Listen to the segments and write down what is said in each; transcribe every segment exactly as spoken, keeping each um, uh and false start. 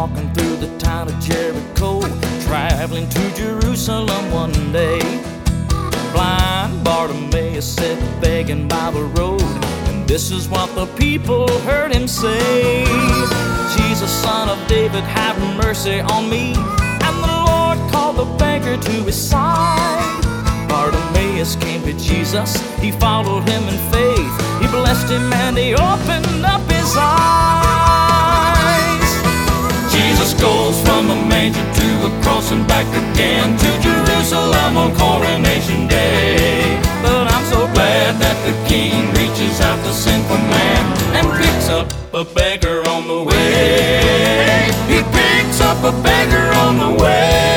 walking through the town of Jericho, traveling to Jerusalem one day. Blind Bartimaeus sat begging by the road, and this is what the people heard him say: Jesus, Son of David, have mercy on me. And the Lord called the beggar to his side. Bartimaeus came to Jesus, he followed him in faith. He blessed him and he opened up his eyes. Jesus goes from a manger to a cross and back again, to Jerusalem on Coronation Day. But I'm so glad that the King reaches out to sinful man and picks up a beggar on the way. He picks up a beggar on the way.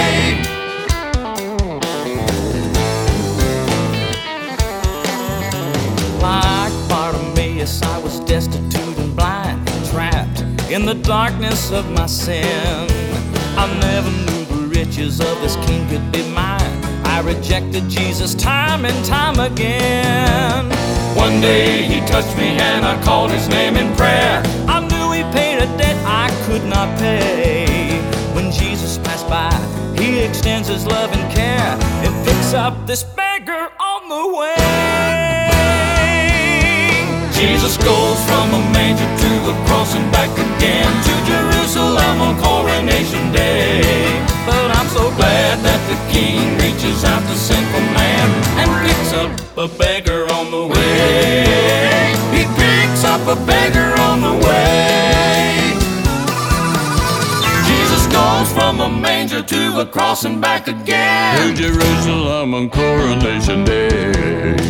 Like Bartimaeus, I was destitute and blind, trapped in the darkness of my sin. I never knew the riches of this King could be mine. I rejected Jesus time and time again. One day he touched me and I called his name in prayer. I knew he paid a debt I could not pay. When Jesus passed by, he extends his love and care and picks up this beggar on the way. Jesus goes from a manger to the cross and back again, to Jerusalem on Coronation Day. But I'm so glad that the King reaches out to sinful man and picks up a beggar on the way. He picks up a beggar on the way. Jesus goes from a manger to a cross and back again, to Jerusalem on Coronation Day.